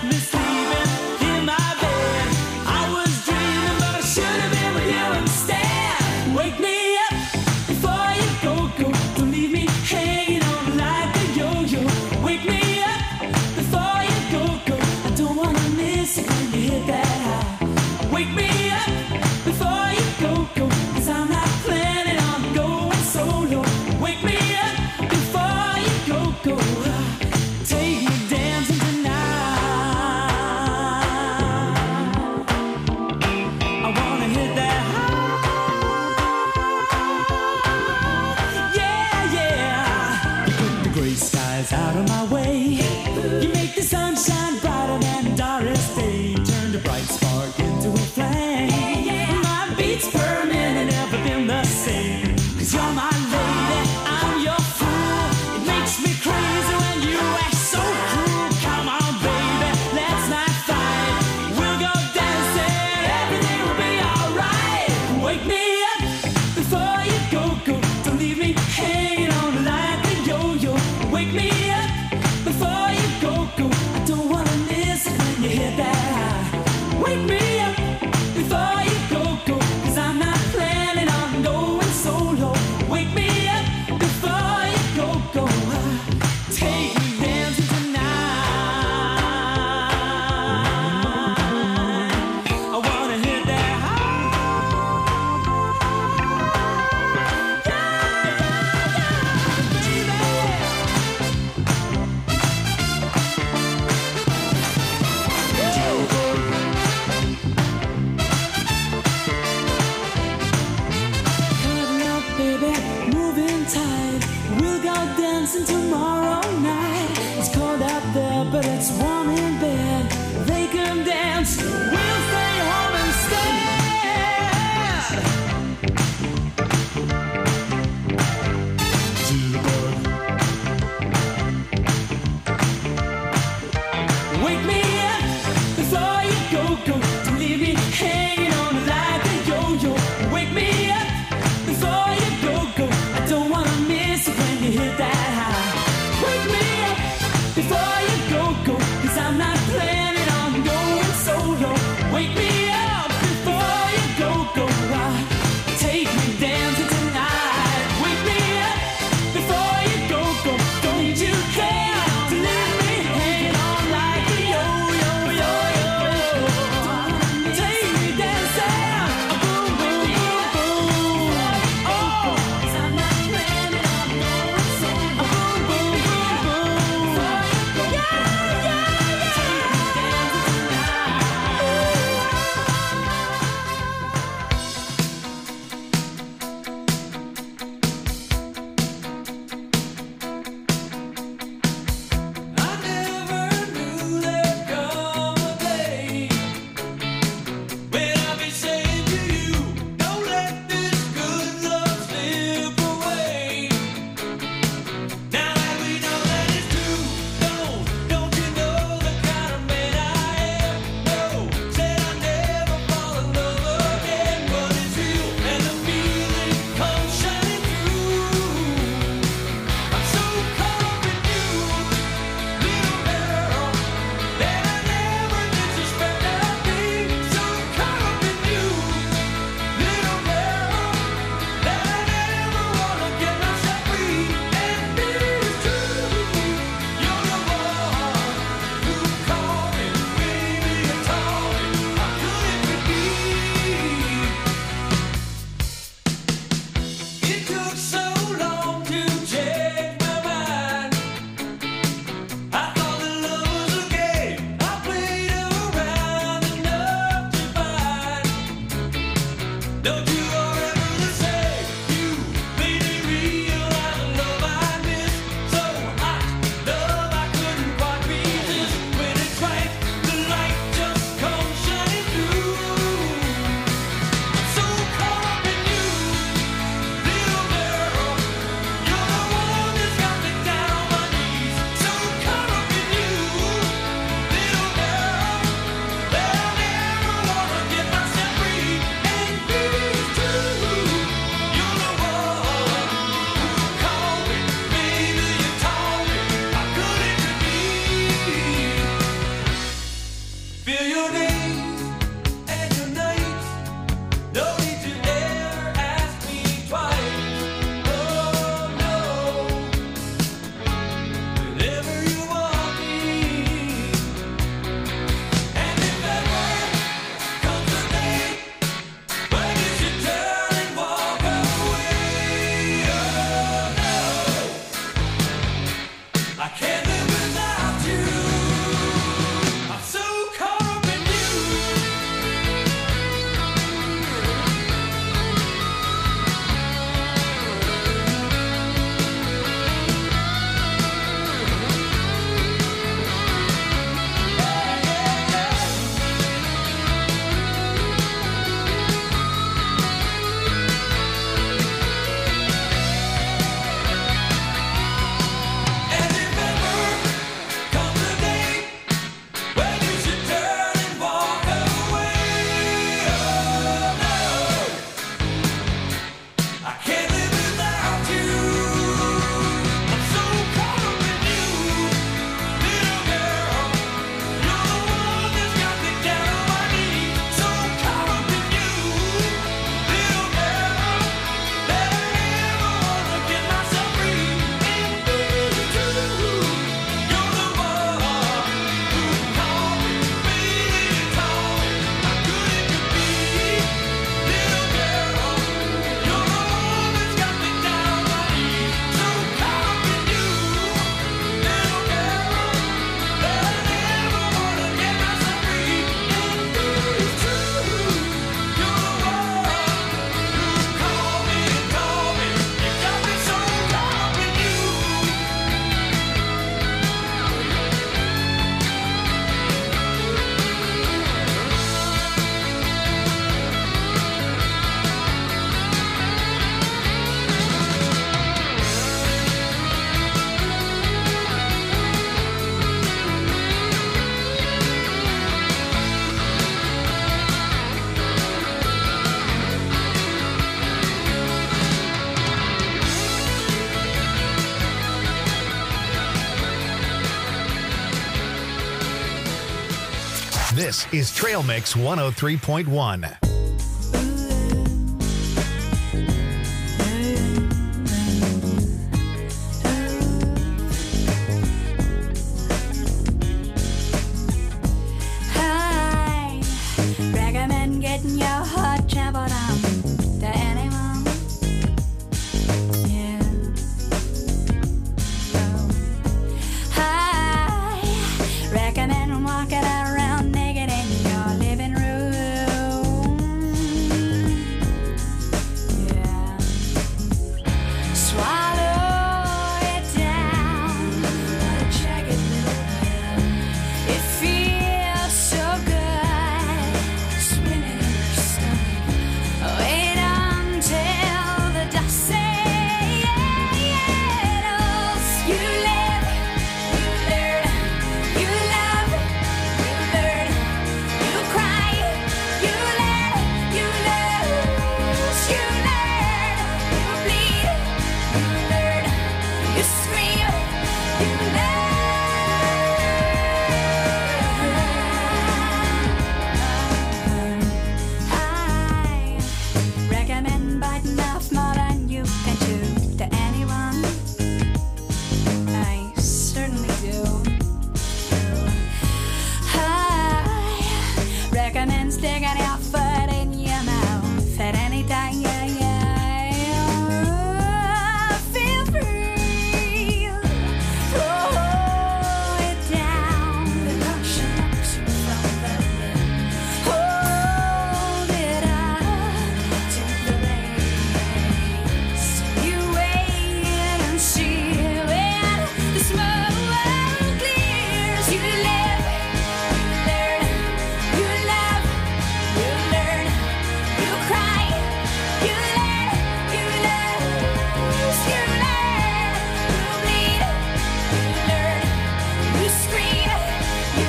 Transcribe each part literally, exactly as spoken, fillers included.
Take me dancing tonight. This is Trail Mix one oh three point one. I recommend getting your heart trampled on to anyone. Yeah. Oh. I recommend walking around naked in your living room. Yeah. Swallow it down. What a jagged little pill. It feels so good. Spinning in your stomach. Wait until the dust settles. You live, you learn, you love, you learn, you cry, you learn, you lose, you learn, you bleed, you learn, you scream, you learn. I recommend biting off more than you can chew to anyone. I certainly do. I recommend sticking your foot in your mouth at any time. Yeah, yeah. Feel free. Throw it down. The caution knocks you from the lid. Hold it up to the base. You wait and see when the smoke clears. You live, you learn, you love, you learn, you cry, you learn, you lose, you learn, you bleed, you learn, you scream, you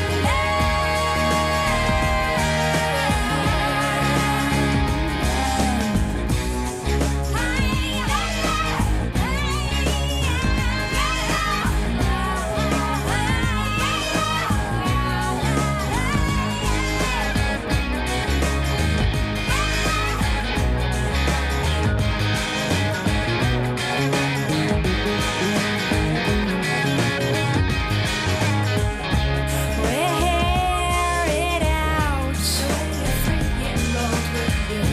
wear it out. Three-year-old with you.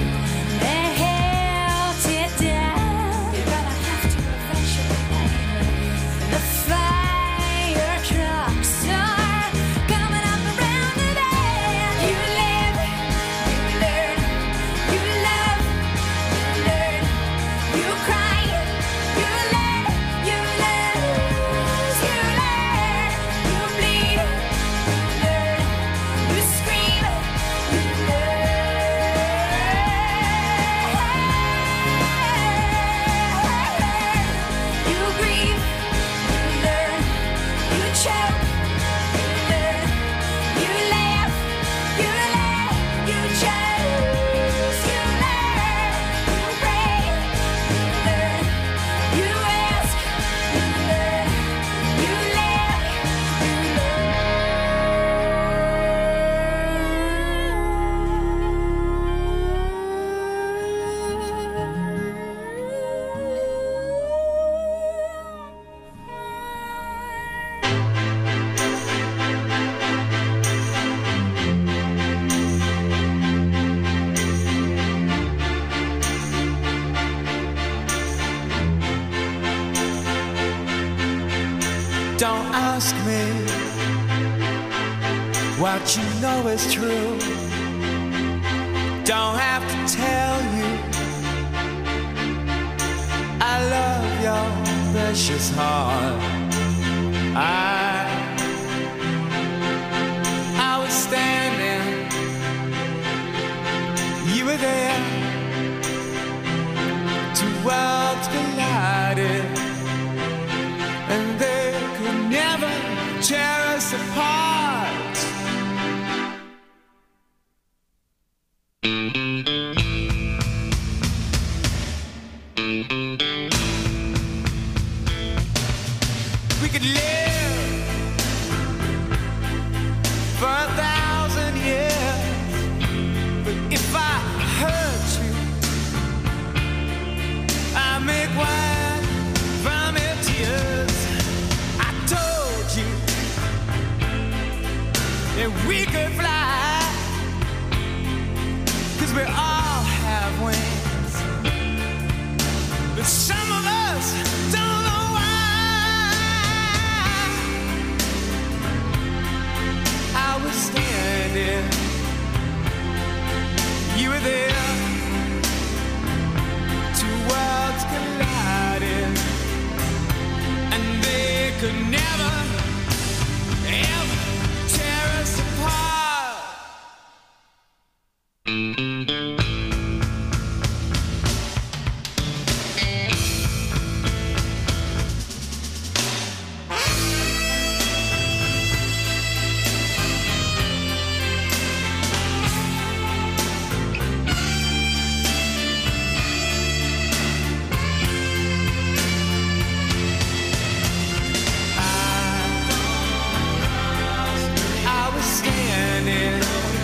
Melt it down. You're gonna have to eventually anyway. The fire trucks are coming up around the bend. You live, you learn, you love, you learn, you cry, you learn, you lose, you learn, you bleed, you learn, you scream, you learn, you grieve, you learn, you choke, you learn, you laugh, you laugh, you choose, you learn, you pray, you learn, you ask, you learn, you laugh, you Don't ask me what you know is true. Don't have to tell you I love your precious heart. I I was standing, you were there. Two worlds collided, and they could never tear us apart. We could live for a thousand years. that we could fly, 'cause we all have wings, but some of us don't know why. I was standing, you were there, two worlds colliding, and they could never, ever tear us apart. I was standing,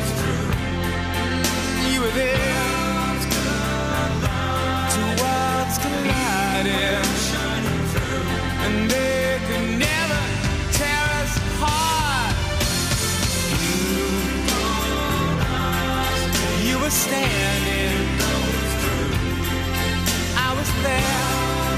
you were there, two worlds colliding, and they could never tear us apart. You, you were standing, I was there,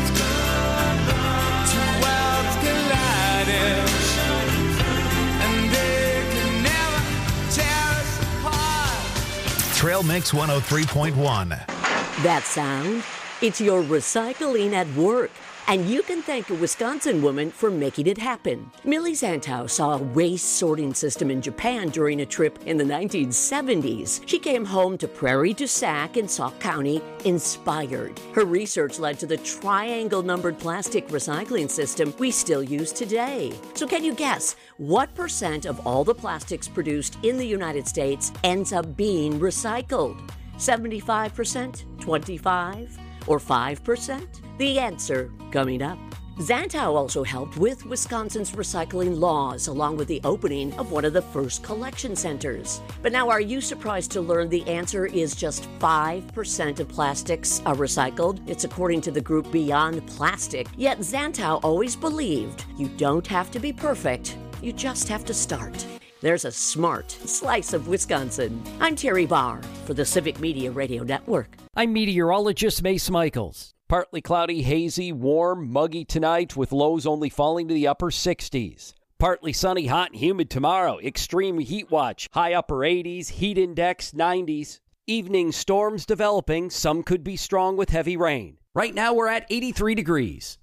two worlds colliding, and they could never tear us apart. Trail Mix one oh three point one. That sound? It's your recycling at work. And you can thank a Wisconsin woman for making it happen. Millie Zantow saw a waste sorting system in Japan during a trip in the nineteen seventies. She came home to Prairie du Sac in Sauk County inspired. Her research led to the triangle-numbered plastic recycling system we still use today. So can you guess what percent of all the plastics produced in the United States ends up being recycled? seventy-five percent? twenty-five? Or five percent? The answer coming up. Zantow also helped with Wisconsin's recycling laws, along with the opening of one of the first collection centers. But now, are you surprised to learn the answer is just five percent of plastics are recycled? It's according to the group Beyond Plastic. Yet Zantow always believed you don't have to be perfect, you just have to start. There's a smart slice of Wisconsin. I'm Terry Barr for the Civic Media Radio Network. I'm meteorologist Mace Michaels. Partly cloudy, hazy, warm, muggy tonight with lows only falling to the upper sixties. Partly sunny, hot, and humid tomorrow. Extreme heat watch, high upper eighties, heat index nineties. Evening storms developing, some could be strong with heavy rain. Right now we're at eighty-three degrees.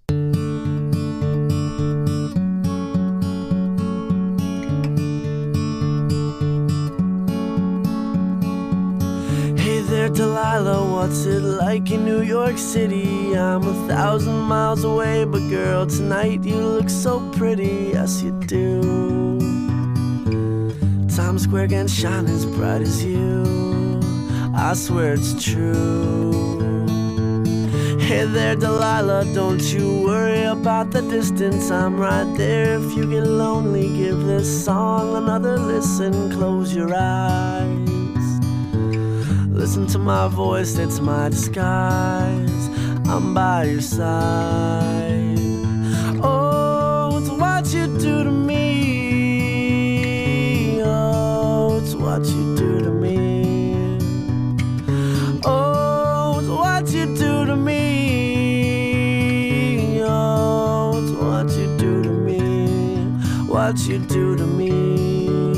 There, Delilah, what's it like in New York City? I'm a thousand miles away, but girl, tonight you look so pretty, yes you do. Times Square can shine as bright as you, I swear it's true. Hey there, Delilah, don't you worry about the distance, I'm right there. If you get lonely, give this song another listen, close your eyes. Listen to my voice, it's my disguise. I'm by your side. Oh, it's what you do to me. Oh, it's what you do to me. Oh, it's what you do to me. Oh, it's what you do to me. What you do to me.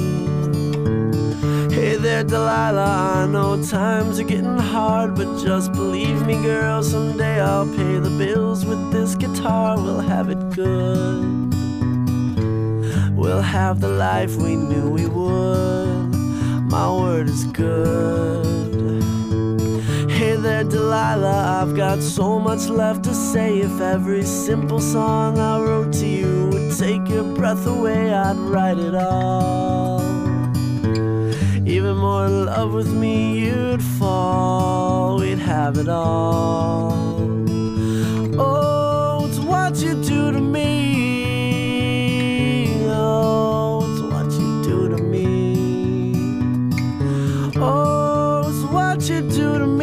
Hey there, Delilah, I know times are getting hard, but just believe me, girl, someday I'll pay the bills with this guitar. We'll have it good. We'll have the life we knew we would. My word is good. Hey there, Delilah, I've got so much left to say. If every simple song I wrote to you would take your breath away, I'd write it all. Even more in love with me, you'd fall. We'd have it all. Oh, it's what you do to me. Oh, it's what you do to me. Oh, it's what you do to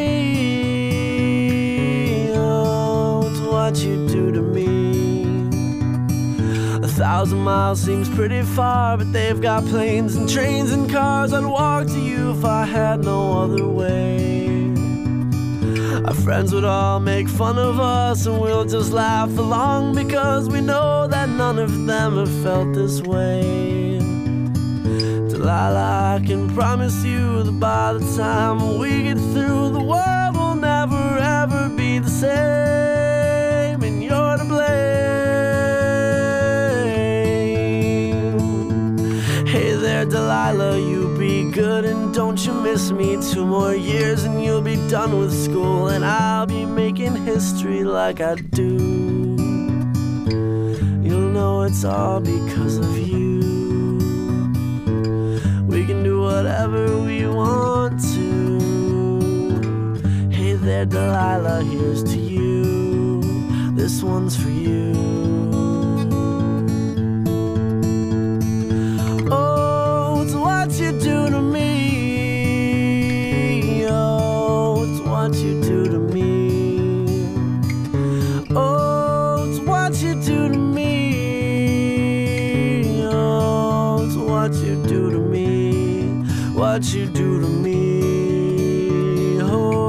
me. Oh, it's what you do to me. A thousand thousand miles seems pretty far, but they've got planes and trains and cars. I'd walk to you if I had no other way. Our friends would all make fun of us, and we'll just laugh along, because we know that none of them have felt this way. Delilah, I can promise you that by the time we get through, the world will never ever be the same, and you're to blame. Hey there, Delilah, you be good and don't you miss me. Two more years and you'll be done with school, and I'll be making history like I do. You'll know it's all because of you. We can do whatever we want to. Hey there, Delilah, here's to you. This one's for you. Oh, it's what you do to me. Oh, it's what you do to me. Oh, it's what you do to me. Oh, it's what you do to me. What you do to me. Oh.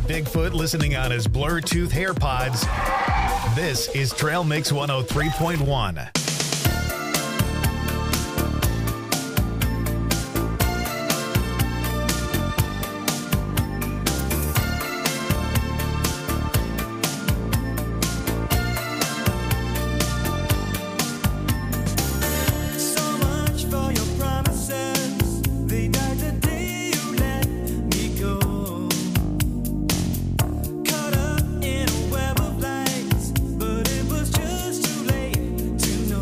Bigfoot listening on his Bluetooth AirPods. This is Trail Mix one oh three point one. Caught up in a web of lights, but it was just too late to know.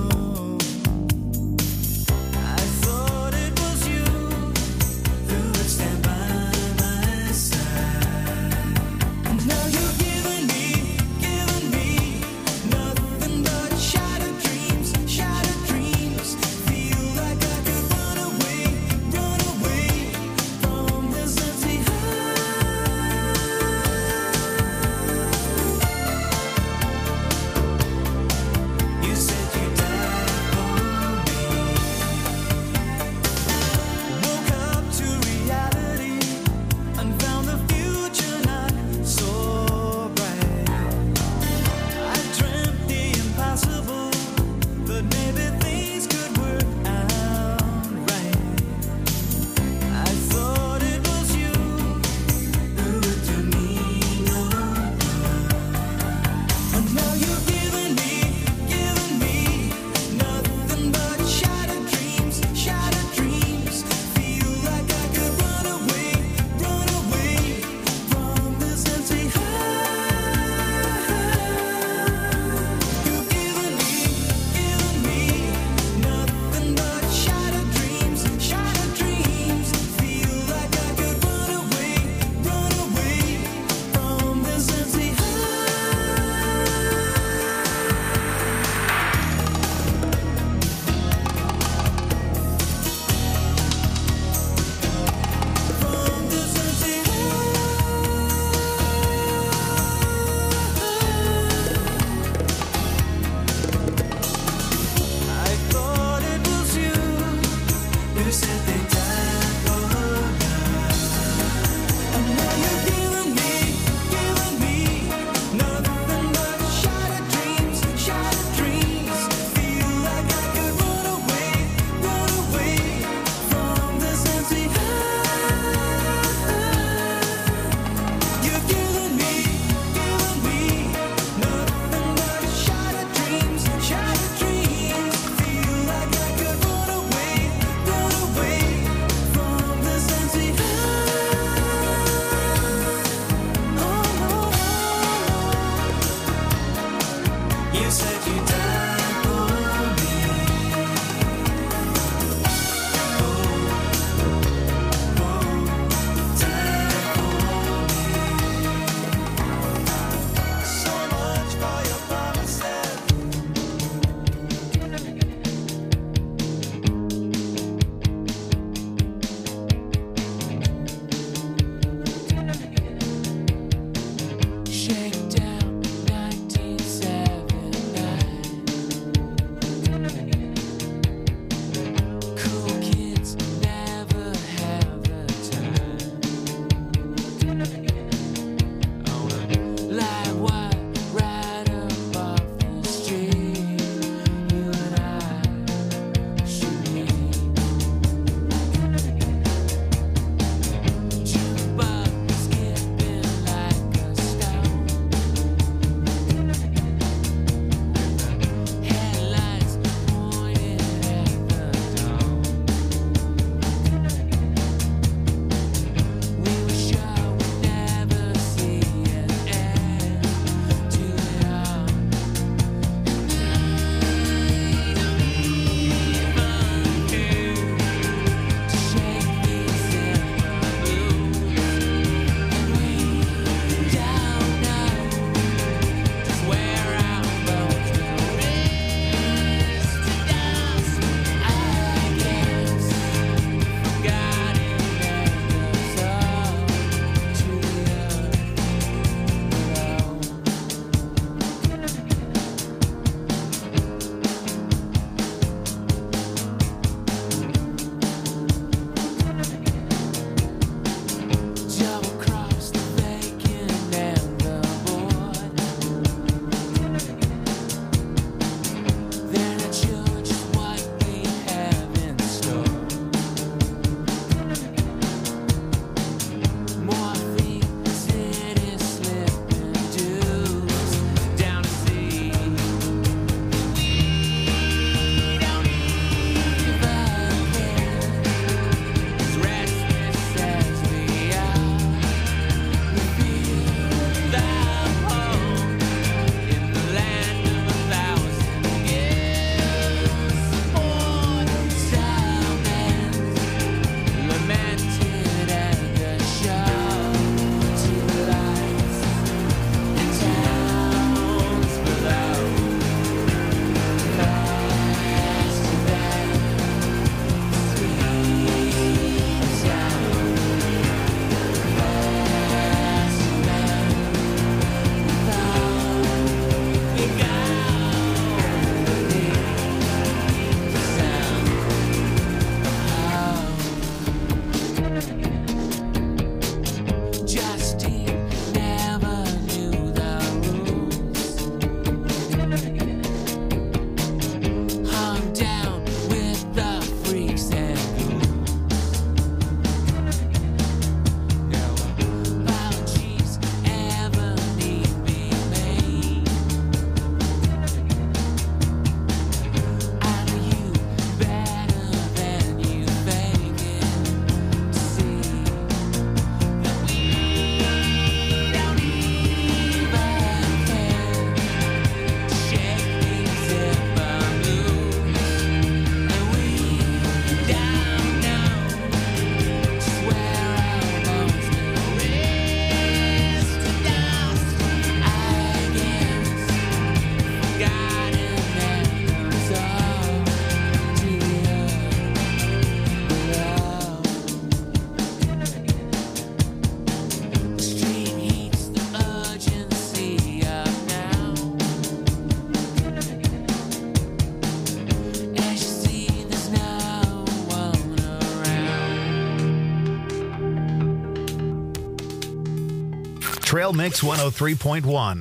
Trail Mix one oh three point one.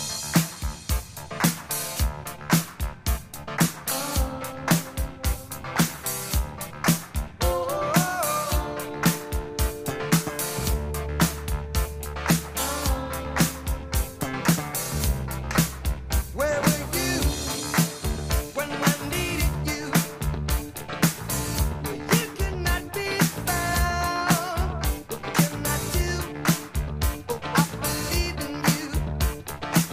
Where were you when I needed you? You could not be found. What can I do? Oh, I believe in you.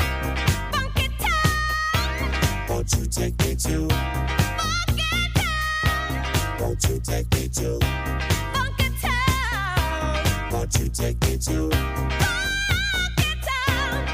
Funky town. Won't you take me to? Funky town. Won't you take me to? Funky town. Won't you take me to? Funky town.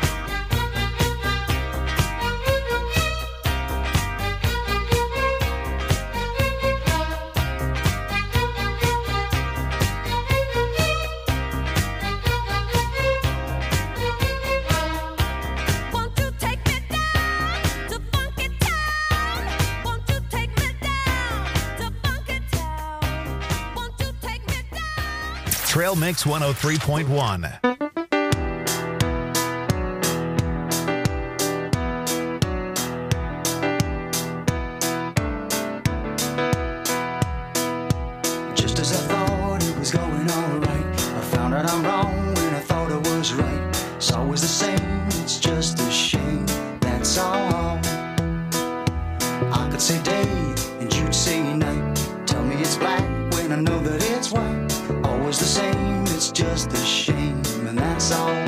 Won't you take me down to Funky Town? Won't you take me down to Funky Town? Won't you take me down? Trail Mix one oh three point one. Just as I thought it was going alright, I found out I'm wrong when I thought I was right. It's always the same, it's just a shame, that's all. I could say day and you'd say night. Tell me it's black when I know that it's white. Always the same, it's just a shame, and that's all.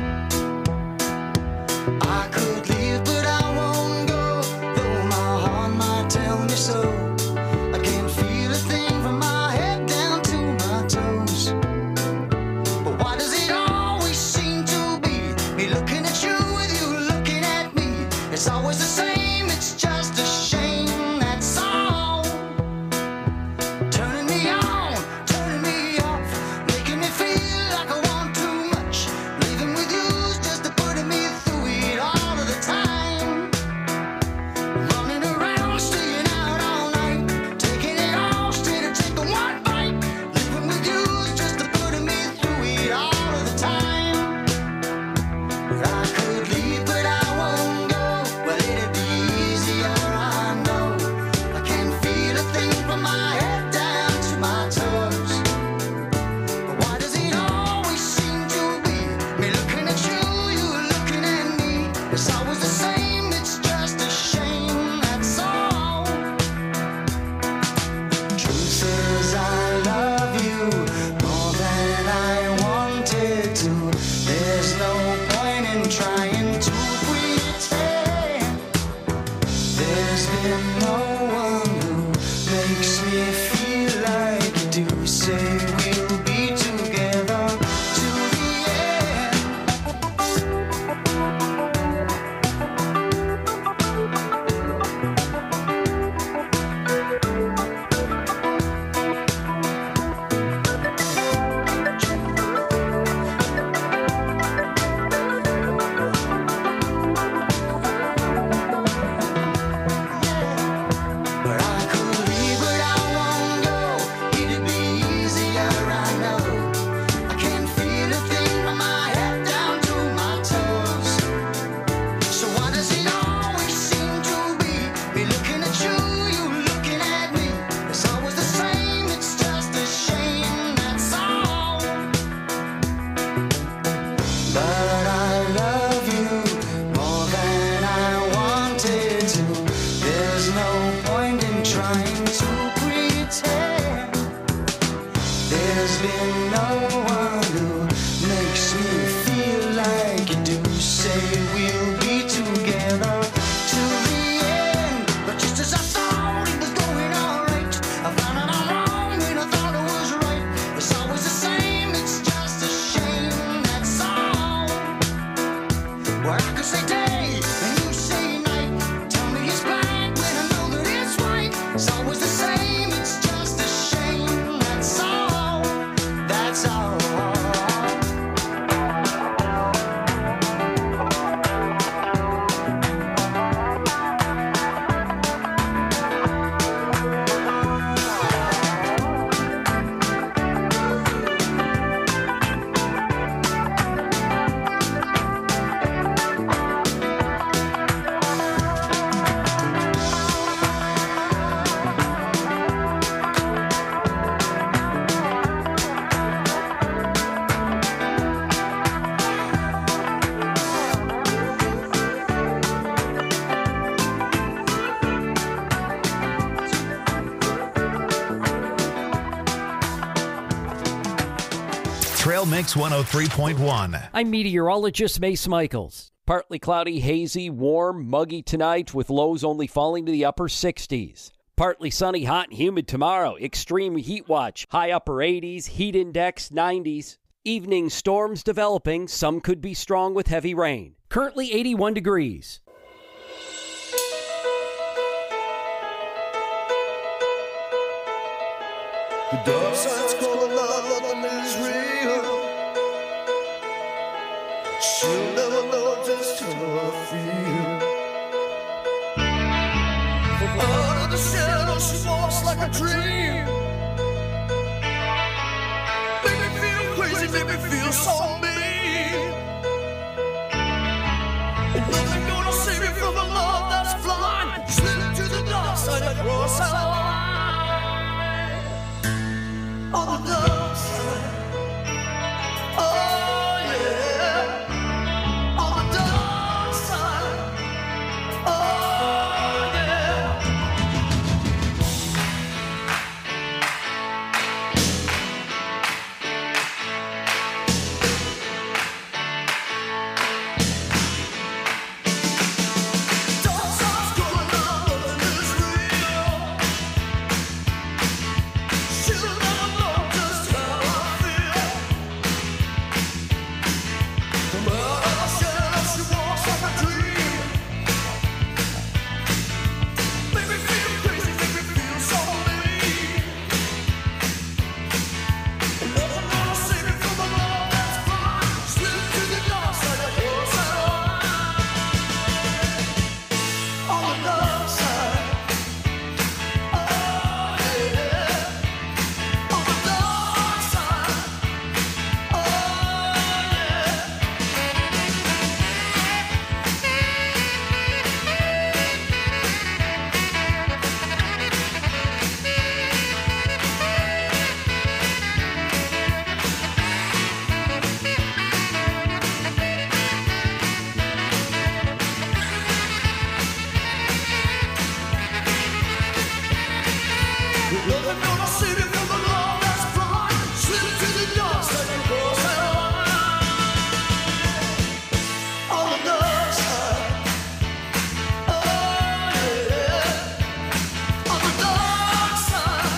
I could leave, but I won't go, though my heart might tell me so. I can't feel a thing from my head down to my toes. But why does it always seem to be me looking at you with you looking at me? It's always the same, it's just a shame, that's all. Turning me on, turning me off, making me feel like I want too much. Leaving with you's just putting me through it all of the time. Running around, staying out all night, taking it all straight or taking one bite. Living with you's just putting me through it all of the time. But I could leave, but I won't go. Well, it'd be easier, I know. I can't feel a thing from my head down to my toes. But why does it always seem to be me looking at you, you looking at me? It's always the same, it's just a shame, that's all. Truth is I love you more than I wanted to. There's no point in trying to pretend. There's been no one who makes me feel like you do. Say we'll be together to the end. But I could leave, but I won't go. It'd be easier, I know. I can't feel a thing from my head down to my toes. So why does it always seem to be me looking at you, you looking at me? It's always the same, it's just a shame, that's all. But I love you more than I wanted to. There's no point in trying to pretend. There's been no one who makes me feel like you do. Say we'll be together to the end. But just as I thought it was going alright, I found out I'm wrong when I thought it was right. It's always the same, it's just a shame, that's all. Well, I could say day and you say night. Tell me it's black when I know that it's white. It's always the same, it's just a shame, that's all. That's all. Trail Mix one oh three point one. I'm meteorologist Mace Michaels. Partly cloudy, hazy, warm, muggy tonight with lows only falling to the upper sixties. Partly sunny, hot and humid tomorrow. Extreme heat watch, high upper eighties, heat index nineties. Evening storms developing, some could be strong with heavy rain. Currently eighty-one degrees. The dark side's calling out, nothing is real. She'll never know just how I feel. From out of the shadow, she walks like a dream. Make me feel crazy, make me feel so mean. And nothing gonna save me from a love that's blind. Slip to the dark side and cross our line. On the dark side, oh yeah. On the dark side, oh yeah. Dark side's going on, nothing is real. She'll never know just how I feel. From out of the shadow, she walks like a dream. Make me feel crazy, make me feel so mean. And nothing gonna save me from a love that's blind. Slip to the dark side and cross that line. On the dark side, oh yeah. On the dark side, oh nothing gonna save me from a love that's blind. Slip to the dark side and cross that line. On the dark side, oh yeah. On the dark side,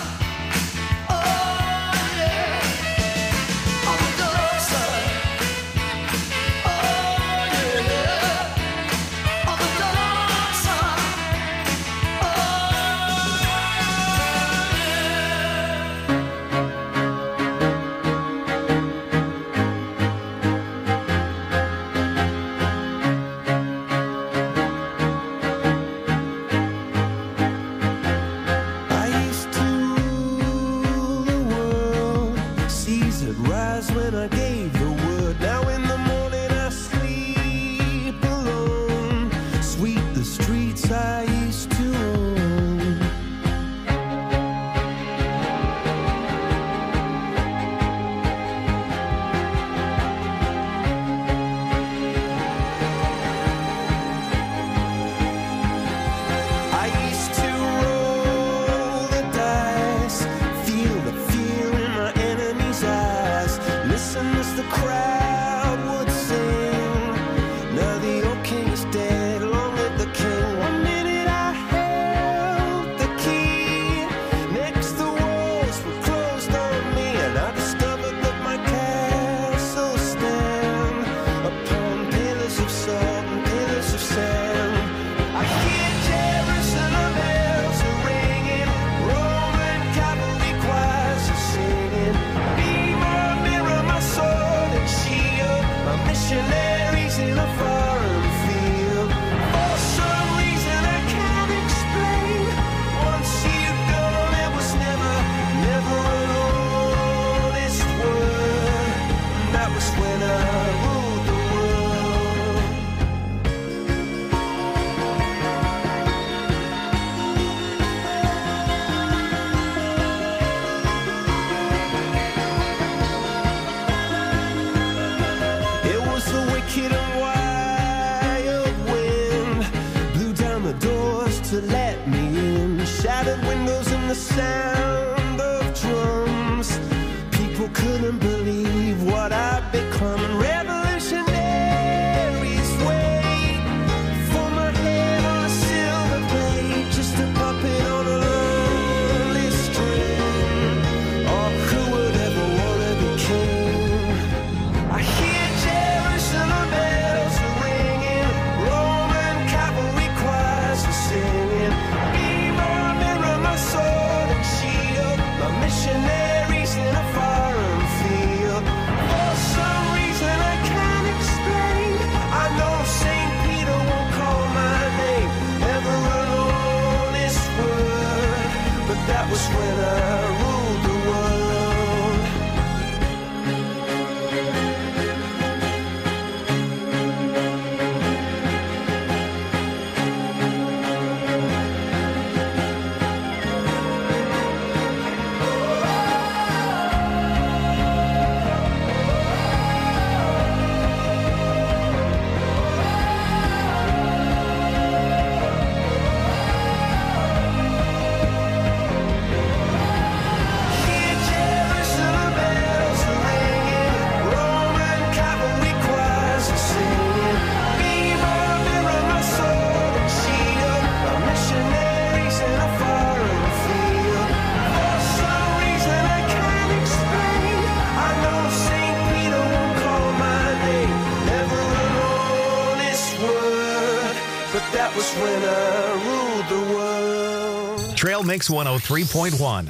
oh yeah. On the dark side, oh yeah. On the dark side, oh I used to rule the world. Seas would rise when I gave the word. Now in the morning I sleep alone. Sweep the streets I used to own. I used to roll the dice, feel the fear in my enemy's eyes. Listen as the crowd would sing. Now the old king is dead, long live the king. One minute I held the key, next the walls were closed on me, and I discovered that my castle stand upon pillars of salt and pillars of sand. I hear Jerusalem bells are ringing, Roman cavalry choirs are singing. Be my mirror, my sword and shield, my missionaries in a foreign field. For some reason I can't explain, once you've gone it was never, never an honest word. And that was when I ruled the world. It was the wicked and wild wind, blew down the doors to let me in. Shattered windows and the sound of drums. People couldn't believe what I'd become. And revolutionaries waved was when I ruled the world. Trail Mix one oh three point one.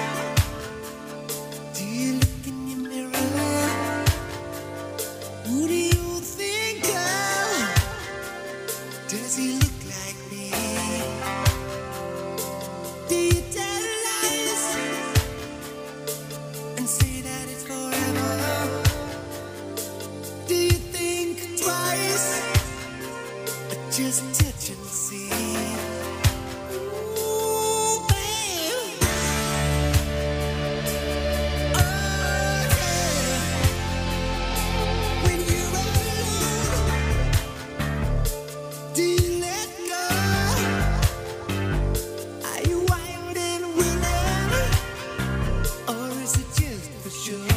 Would just touch and see. Ooh, babe. Oh, yeah. When you're alone, do you let go? Are you wild and willing, or is it just for sure?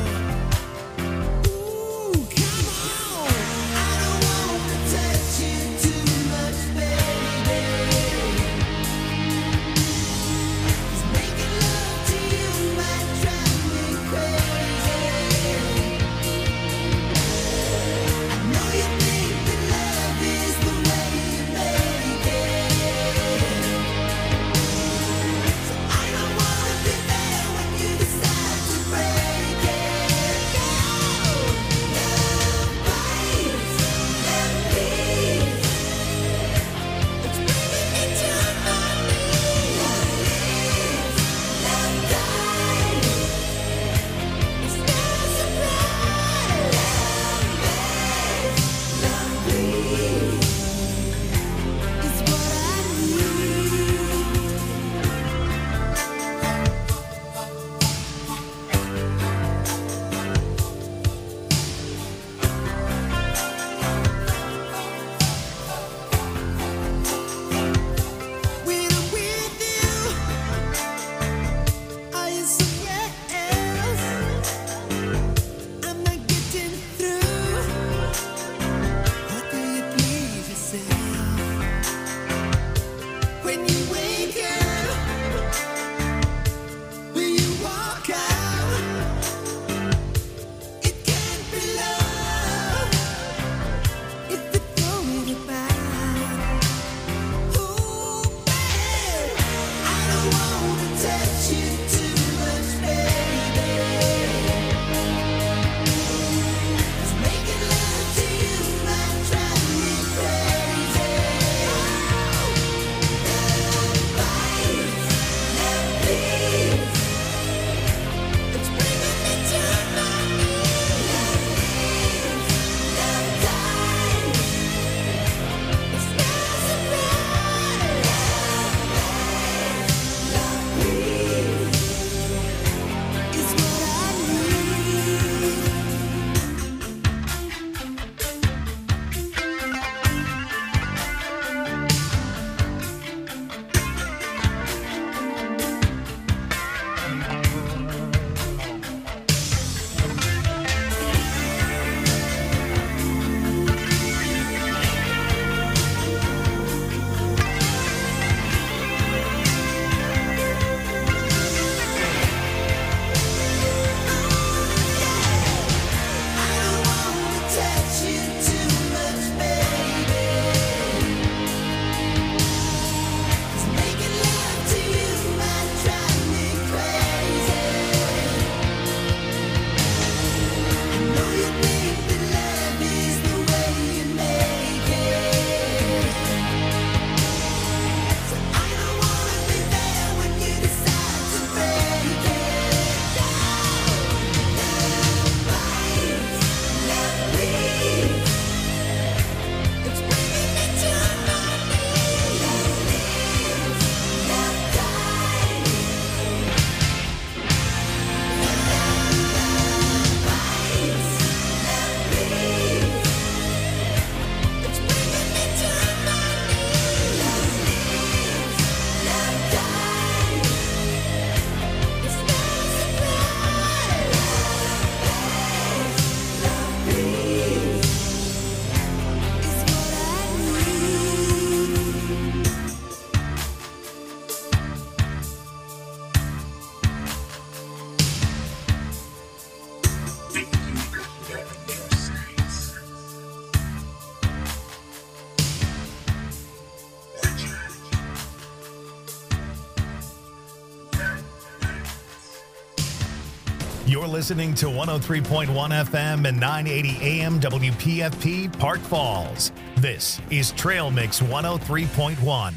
You're listening to one oh three point one F M and nine eighty A M W P F P Park Falls. This is Trail Mix one oh three point one.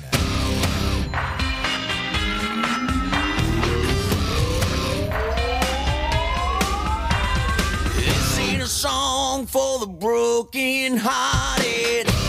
This ain't a song for the broken hearted.